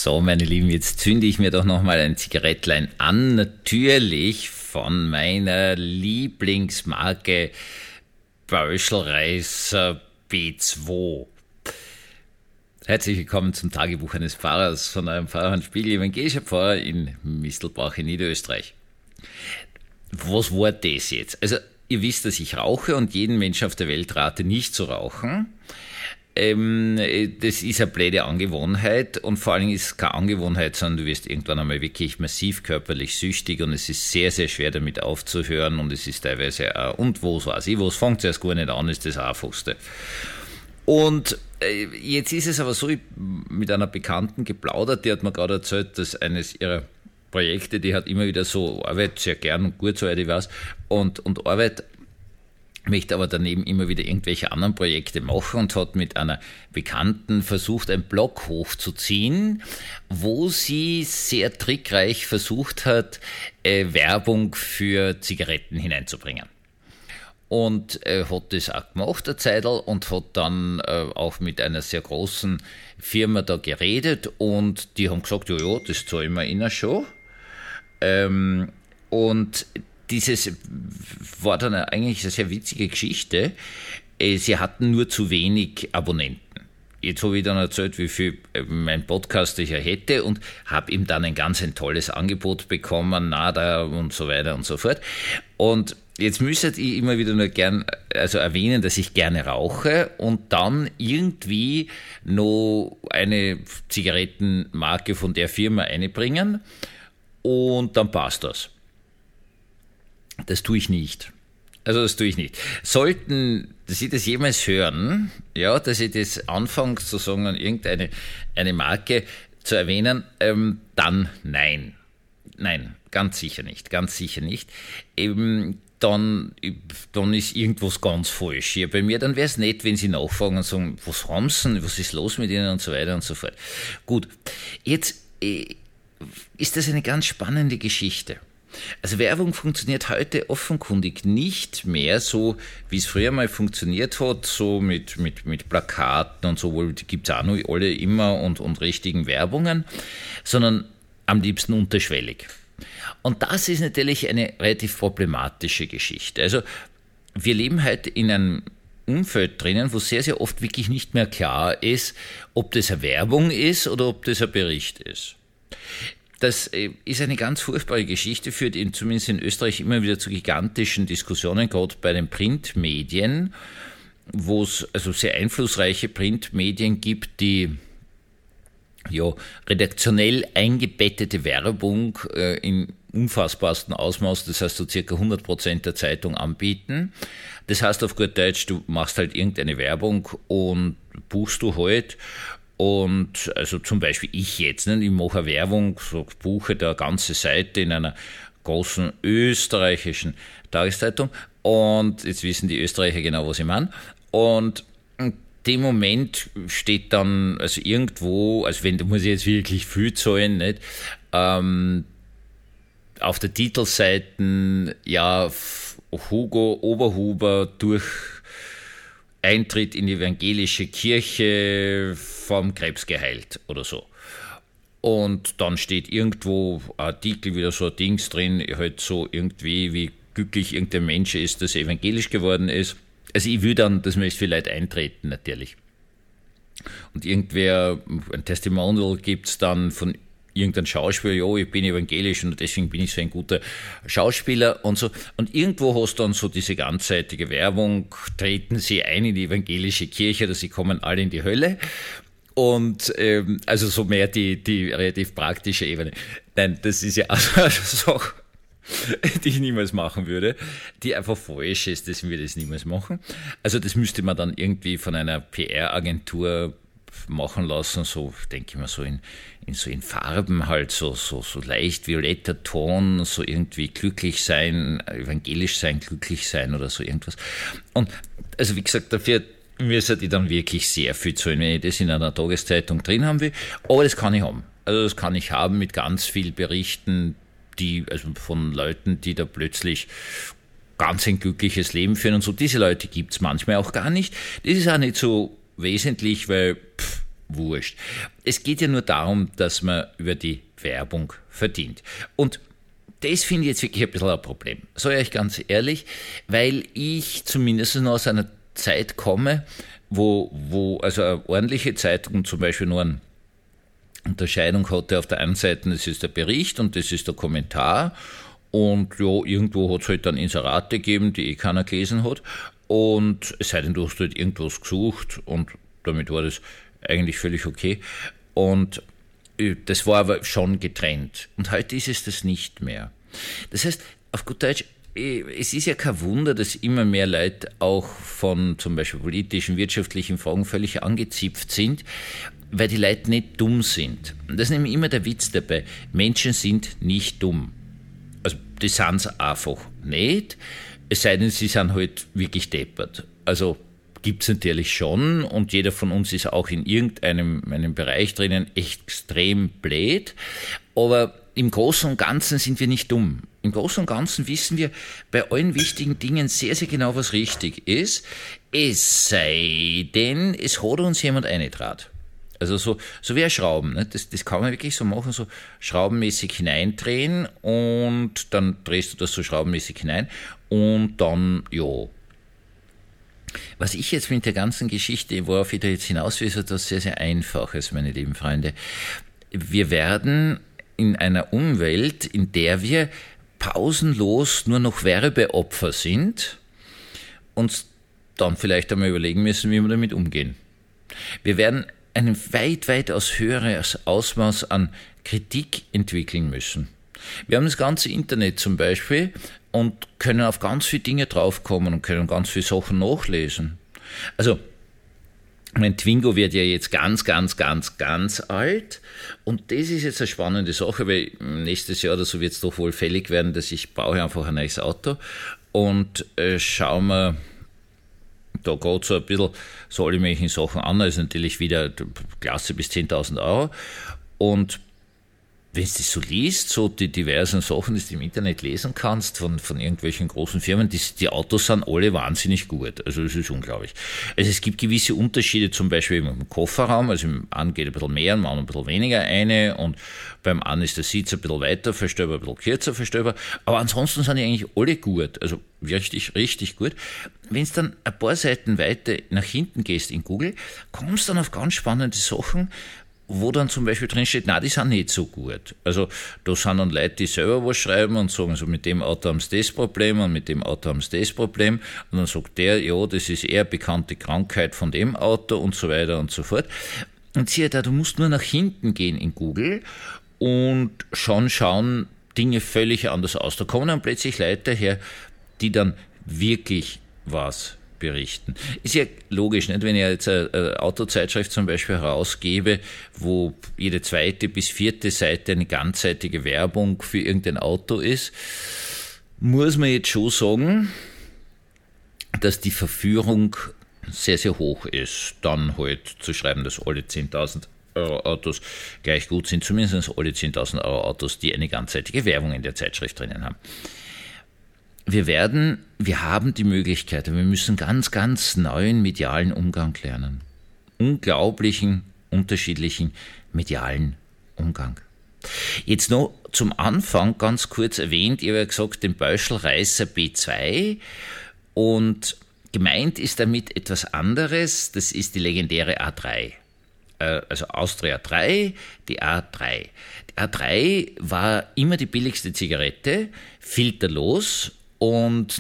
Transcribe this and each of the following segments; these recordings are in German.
So, meine Lieben, jetzt zünde ich mir doch nochmal ein Zigarettlein an. Natürlich von meiner Lieblingsmarke Böschelreißer B2. Herzlich willkommen zum Tagebuch eines Pfarrers von eurem Pfarrer Hans Spiegel, evangelischer Pfarrer in Mistelbach in Niederösterreich. Was war das jetzt? Also, ihr wisst, dass ich rauche und jeden Menschen auf der Welt rate, nicht zu rauchen. Das ist eine blöde Angewohnheit und vor allem ist es keine Angewohnheit, sondern du wirst irgendwann einmal wirklich massiv körperlich süchtig und es ist sehr, sehr schwer damit aufzuhören und es ist teilweise auch, und was weiß ich, was fängt es erst gar nicht an, ist das Einfachste. Und jetzt ist es aber so, ich mit einer Bekannten geplaudert, die hat mir gerade erzählt, dass eines ihrer Projekte, die hat immer wieder so Arbeit, sehr gern und gut, soweit ich weiß, und Arbeit, möchte aber daneben immer wieder irgendwelche anderen Projekte machen und hat mit einer Bekannten versucht, einen Blog hochzuziehen, wo sie sehr trickreich versucht hat, Werbung für Zigaretten hineinzubringen. Und hat das auch gemacht, der Zeitl, und hat dann auch mit einer sehr großen Firma da geredet und die haben gesagt, ja, das zahlen wir ihnen schon. Und dieses war dann eigentlich eine sehr witzige Geschichte. Sie hatten nur zu wenig Abonnenten. Jetzt habe ich dann erzählt, wie viel mein Podcast ich ja hätte und habe ihm dann ein tolles Angebot bekommen, nada und so weiter und so fort. Und jetzt müsstet ihr immer wieder nur erwähnen, dass ich gerne rauche und dann irgendwie noch eine Zigarettenmarke von der Firma einbringen und dann passt das. Das tue ich nicht. Sollten Sie das jemals hören, ja, dass ich das anfange, sozusagen irgendeine Marke zu erwähnen, dann nein. Nein, ganz sicher nicht. Dann ist irgendwas ganz falsch hier bei mir. Dann wäre es nett, wenn Sie nachfragen und sagen, was haben Sie denn, was ist los mit Ihnen und so weiter und so fort. Gut, jetzt ist das eine ganz spannende Geschichte. Also Werbung funktioniert heute offenkundig nicht mehr so, wie es früher mal funktioniert hat, so mit Plakaten und so, wohl die gibt's auch noch alle immer und richtigen Werbungen, sondern am liebsten unterschwellig. Und das ist natürlich eine relativ problematische Geschichte. Also wir leben heute in einem Umfeld drinnen, wo sehr, sehr oft wirklich nicht mehr klar ist, ob das eine Werbung ist oder ob das ein Bericht ist. Das ist eine ganz furchtbare Geschichte, führt zumindest in Österreich immer wieder zu gigantischen Diskussionen, gerade bei den Printmedien, wo es also sehr einflussreiche Printmedien gibt, die redaktionell eingebettete Werbung in unfassbarsten Ausmaß, das heißt so circa 100% der Zeitung anbieten. Das heißt auf gut Deutsch, du machst halt irgendeine Werbung und buchst du halt. Und also zum Beispiel ich jetzt, ich mache eine Werbung, so buche da eine ganze Seite in einer großen österreichischen Tageszeitung und jetzt wissen die Österreicher genau, was ich meine. Und in dem Moment steht dann, also irgendwo, also wenn, da muss ich jetzt wirklich viel zahlen, nicht, auf der Titelseite, ja, Hugo Oberhuber durch Eintritt in die evangelische Kirche vom Krebs geheilt oder so. Und dann steht irgendwo ein Artikel, wieder so ein Dings drin, halt so irgendwie, wie glücklich irgendein Mensch ist, dass er evangelisch geworden ist. Also ich will dann, dass möchte vielleicht eintreten, natürlich. Und irgendwer, ein Testimonial gibt's dann von irgendein Schauspieler, ja, ich bin evangelisch und deswegen bin ich so ein guter Schauspieler und so. Und irgendwo hast du dann so diese ganzseitige Werbung, treten sie ein in die evangelische Kirche, oder sie kommen alle in die Hölle. Und also so mehr die relativ praktische Ebene. Nein, das ist ja also eine Sache, die ich niemals machen würde, die einfach falsch ist, dass wir das niemals machen. Also das müsste man dann irgendwie von einer PR-Agentur machen lassen, so denke ich mal so in Farben halt, so leicht violetter Ton, so irgendwie glücklich sein, evangelisch sein, glücklich sein oder so irgendwas. Und also wie gesagt, dafür müsste ich dann wirklich sehr viel zahlen, wenn ich das in einer Tageszeitung drin haben will. Aber das kann ich haben. Also das kann ich haben mit ganz vielen Berichten, also von Leuten, die da plötzlich ganz ein glückliches Leben führen und so. Diese Leute gibt's manchmal auch gar nicht. Das ist auch nicht so wesentlich, weil wurscht. Es geht ja nur darum, dass man über die Werbung verdient. Und das finde ich jetzt wirklich ein bisschen ein Problem. Sage ich euch ganz ehrlich, weil ich zumindest noch aus einer Zeit komme, wo also eine ordentliche Zeitung zum Beispiel nur eine Unterscheidung hatte. Auf der einen Seite, das ist der Bericht und das ist der Kommentar. Und ja, irgendwo hat es halt dann Inserate gegeben, die keiner gelesen hat. Und es sei denn, du hast halt irgendwas gesucht und damit war das eigentlich völlig okay. Und das war aber schon getrennt. Und heute ist es das nicht mehr. Das heißt, auf gut Deutsch, es ist ja kein Wunder, dass immer mehr Leute auch von zum Beispiel politischen, wirtschaftlichen Fragen völlig angezipft sind, weil die Leute nicht dumm sind. Und das ist nämlich immer der Witz dabei. Menschen sind nicht dumm. Also die sind es einfach nicht, es sei denn, sie sind halt wirklich deppert. Also gibt es natürlich schon und jeder von uns ist auch in einem Bereich drinnen extrem blöd, aber im Großen und Ganzen sind wir nicht dumm. Im Großen und Ganzen wissen wir bei allen wichtigen Dingen sehr, sehr genau, was richtig ist, es sei denn, es hat uns jemand eingetraut. Also so wie ein Schrauben, ne? Das kann man wirklich so machen, so schraubenmäßig hineindrehen und dann drehst du das so schraubenmäßig hinein und dann, ja. Was ich jetzt mit der ganzen Geschichte, worauf ich da jetzt hinaus will, ist etwas sehr, sehr Einfaches, meine lieben Freunde. Wir werden in einer Umwelt, in der wir pausenlos nur noch Werbeopfer sind, uns dann vielleicht einmal überlegen müssen, wie wir damit umgehen. Wir werden ein weitaus höheres Ausmaß an Kritik entwickeln müssen. Wir haben das ganze Internet zum Beispiel und können auf ganz viele Dinge draufkommen und können ganz viele Sachen nachlesen. Also, mein Twingo wird ja jetzt ganz alt und das ist jetzt eine spannende Sache, weil nächstes Jahr oder so wird es doch wohl fällig werden, dass ich brauche einfach ein neues Auto und schauen wir da geht so ein bisschen so alle möglichen Sachen an, also natürlich wieder Klasse bis 10.000 Euro und wenn du das so liest, so die diversen Sachen, die du im Internet lesen kannst von irgendwelchen großen Firmen, die Autos sind alle wahnsinnig gut. Also das ist unglaublich. Also es gibt gewisse Unterschiede, zum Beispiel im Kofferraum, also im einen geht ein bisschen mehr, im anderen ein bisschen weniger eine und beim einen ist der Sitz ein bisschen weiter verstellbar, ein bisschen kürzer verstellbar, aber ansonsten sind die eigentlich alle gut, also richtig gut. Wenn du dann ein paar Seiten weiter nach hinten gehst in Google, kommst du dann auf ganz spannende Sachen, wo dann zum Beispiel drin steht, na, die sind nicht so gut. Also da sind dann Leute, die selber was schreiben und sagen, so mit dem Auto haben sie das Problem und mit dem Auto haben sie das Problem. Und dann sagt der, ja, das ist eher bekannte Krankheit von dem Auto und so weiter und so fort. Und siehe da, du musst nur nach hinten gehen in Google und schon schauen Dinge völlig anders aus. Da kommen dann plötzlich Leute her, die dann wirklich was berichten. Ist ja logisch, nicht? Wenn ich jetzt eine Autozeitschrift zum Beispiel herausgebe, wo jede zweite bis vierte Seite eine ganzseitige Werbung für irgendein Auto ist, muss man jetzt schon sagen, dass die Verführung sehr, sehr hoch ist, dann halt zu schreiben, dass alle 10.000 Euro Autos gleich gut sind, zumindest alle 10.000 Euro Autos, die eine ganzseitige Werbung in der Zeitschrift drinnen haben. Wir haben die Möglichkeit, wir müssen ganz neuen medialen Umgang lernen. Unglaublichen, unterschiedlichen medialen Umgang. Jetzt noch zum Anfang ganz kurz erwähnt, ich habe ja gesagt, den Böschl-Reißer B2 und gemeint ist damit etwas anderes, das ist die legendäre A3. Also Austria 3, die A3. Die A3 war immer die billigste Zigarette, filterlos und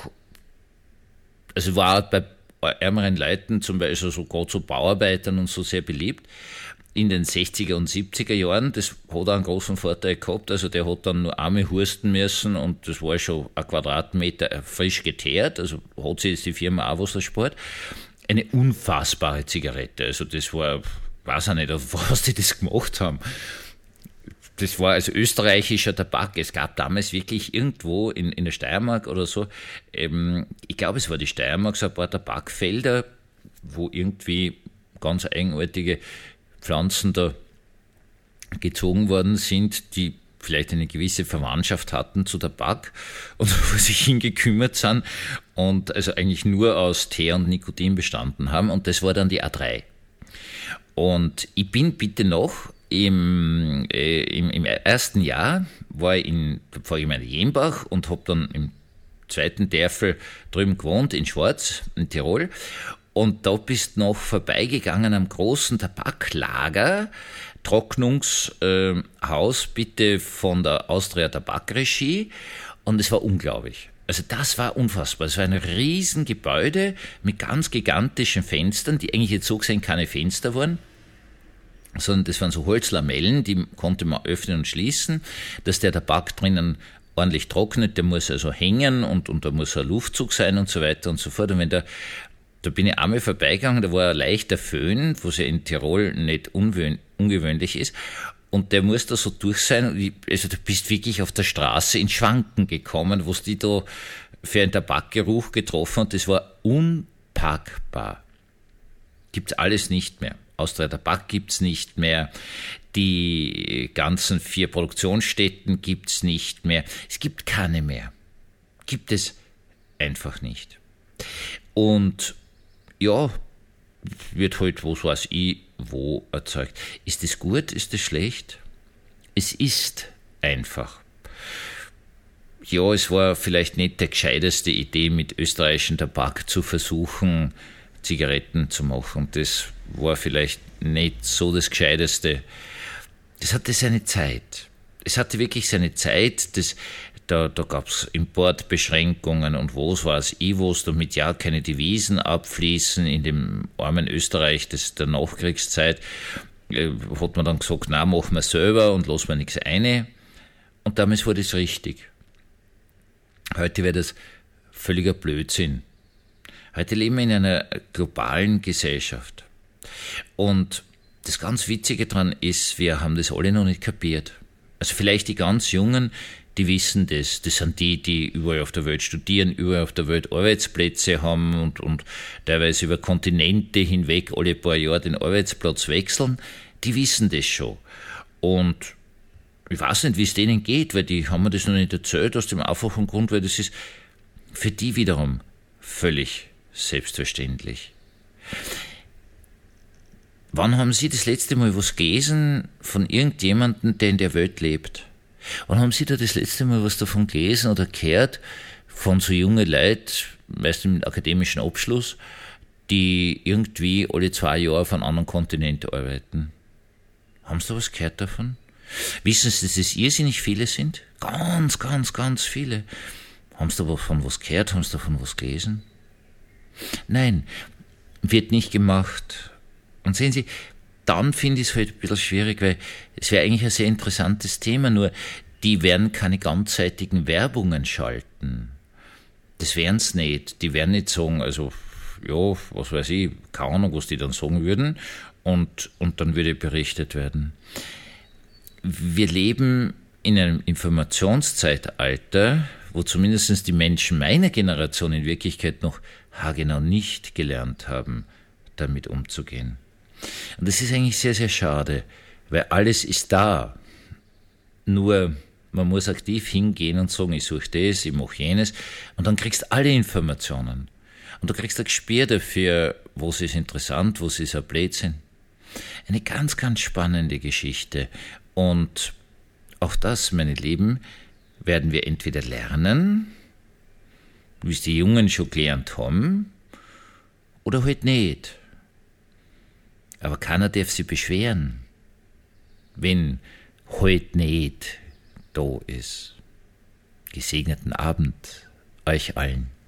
also war bei ärmeren Leuten, zum Beispiel so gerade so Bauarbeitern und so sehr beliebt. In den 60er und 70er Jahren, das hat auch einen großen Vorteil gehabt, also der hat dann nur einmal husten müssen und das war schon ein Quadratmeter frisch geteert, also hat sich jetzt die Firma auch was erspart. Eine unfassbare Zigarette, also das war, weiß ich nicht, auf was die das gemacht haben. Das war also österreichischer Tabak. Es gab damals wirklich irgendwo in der Steiermark oder so, ich glaube es war die Steiermark, so ein paar Tabakfelder, wo irgendwie ganz eigenartige Pflanzen da gezogen worden sind, die vielleicht eine gewisse Verwandtschaft hatten zu Tabak und wo sich hingekümmert sind und also eigentlich nur aus Teer und Nikotin bestanden haben und das war dann die A3. Und ich bin bitte noch im ersten Jahr war ich in der Pfarrgemeinde Jenbach und habe dann im zweiten Dörfel drüben gewohnt, in Schwarz, in Tirol. Und da bist noch vorbeigegangen am großen Tabaklager, Trocknungshaus bitte von der Austria Tabakregie. Und es war unglaublich. Also das war unfassbar. Es war ein Riesengebäude mit ganz gigantischen Fenstern, die eigentlich jetzt so gesehen keine Fenster waren, sondern das waren so Holzlamellen, die konnte man öffnen und schließen, dass der Tabak drinnen ordentlich trocknet, der muss also hängen und da muss ein Luftzug sein und so weiter und so fort. Und wenn da bin ich einmal vorbeigegangen, da war ein leichter Föhn, was ja in Tirol nicht ungewöhnlich ist, und der muss da so durch sein, also du bist wirklich auf der Straße in Schwanken gekommen, was die da für einen Tabakgeruch getroffen hat, das war unpackbar. Gibt's alles nicht mehr. Austria Tabak gibt's nicht mehr. Die ganzen 4 Produktionsstätten gibt's nicht mehr. Es gibt keine mehr. Gibt es einfach nicht. Und ja, wird halt, was weiß ich, wo erzeugt. Ist das gut? Ist das schlecht? Es ist einfach. Ja, es war vielleicht nicht die gescheiteste Idee, mit österreichischem Tabak zu versuchen, Zigaretten zu machen. Das war vielleicht nicht so das Gescheiteste. Das hatte seine Zeit. Es hatte wirklich seine Zeit. Da gab es Importbeschränkungen und was weiß ich was, damit ja keine Devisen abfließen in dem armen Österreich der Nachkriegszeit. Hat man dann gesagt, na, machen wir selber und lassen wir nichts ein. Und damals war das richtig. Heute wäre das völliger Blödsinn. Heute leben wir in einer globalen Gesellschaft. Und das ganz Witzige daran ist, wir haben das alle noch nicht kapiert. Also vielleicht die ganz Jungen, die wissen das. Das sind die überall auf der Welt studieren, überall auf der Welt Arbeitsplätze haben und teilweise über Kontinente hinweg alle paar Jahre den Arbeitsplatz wechseln. Die wissen das schon. Und ich weiß nicht, wie es denen geht, weil die haben mir das noch nicht erzählt, aus dem einfachen Grund, weil das ist für die wiederum völlig selbstverständlich. Wann haben Sie das letzte Mal was gelesen von irgendjemandem, der in der Welt lebt? Wann haben Sie da das letzte Mal was davon gelesen oder gehört von so jungen Leuten, meist mit akademischen Abschluss, die irgendwie alle 2 Jahre auf einem anderen Kontinent arbeiten? Haben Sie da was gehört davon? Wissen Sie, dass es irrsinnig viele sind? Ganz, ganz, ganz viele. Haben Sie davon was gehört? Haben Sie davon was gelesen? Nein, wird nicht gemacht. Und sehen Sie, dann finde ich es halt ein bisschen schwierig, weil es wäre eigentlich ein sehr interessantes Thema, nur die werden keine ganzseitigen Werbungen schalten. Das wären es nicht. Die werden nicht sagen, also, ja, was weiß ich, keine Ahnung, was die dann sagen würden, und dann würde berichtet werden. Wir leben in einem Informationszeitalter, wo zumindest die Menschen meiner Generation in Wirklichkeit noch haargenau nicht gelernt haben, damit umzugehen. Und das ist eigentlich sehr, sehr schade, weil alles ist da. Nur man muss aktiv hingehen und sagen, ich suche das, ich mache jenes, und dann kriegst du alle Informationen. Und du kriegst ein Gespür dafür, was ist interessant, was ist ein Blödsinn. Eine ganz, ganz spannende Geschichte. Und auch das, meine Lieben, werden wir entweder lernen, wie es die Jungen schon gelernt haben, oder halt nicht. Aber keiner darf sich beschweren, wenn halt nicht da ist. Gesegneten Abend euch allen.